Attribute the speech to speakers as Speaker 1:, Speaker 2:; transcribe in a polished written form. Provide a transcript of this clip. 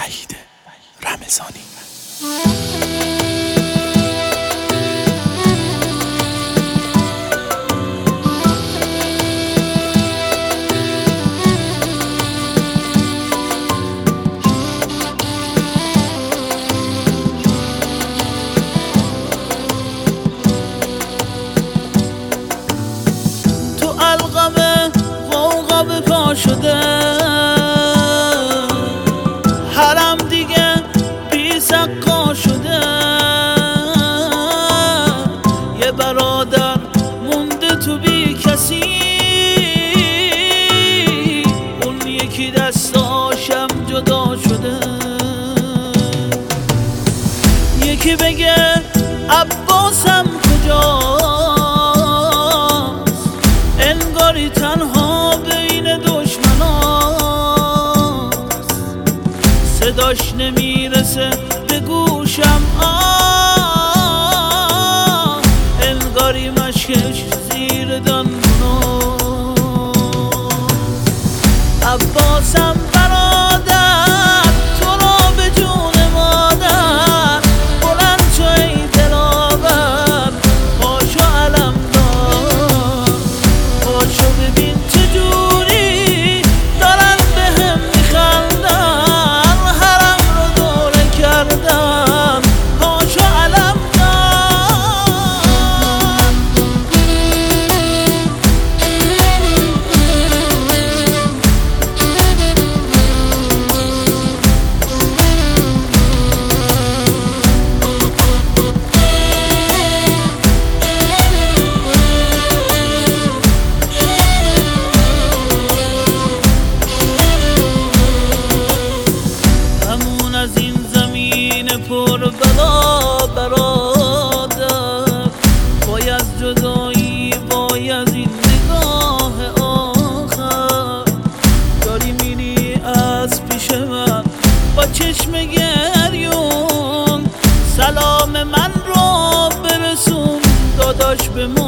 Speaker 1: وحید رمضانی.
Speaker 2: تو القمه غوغا به پا شده، حرم دیگه بی سقا شده. یه برادر مونده تو بی کسی، اون یکی دستاشم جدا شده. یکی بگه عباسم کجاست، انگاری تنها بین دشمناست. صداش نمیرسه به گوشم، انگاری مشکش زیر دندوناست. عباسم برادر، تو را به جون مادر، بلند شو ای دلاور، پاشو علم دار. پاشو ببین چجوری دارن بهم میخندن، حرم رو دوره کردن. پاشو علم همون از این زمین پر بلا برادر، وای از جدایی، وای از این نگاه آخر. داری میری از پیش من با چشم گریون، سلام من رو برسون داداش به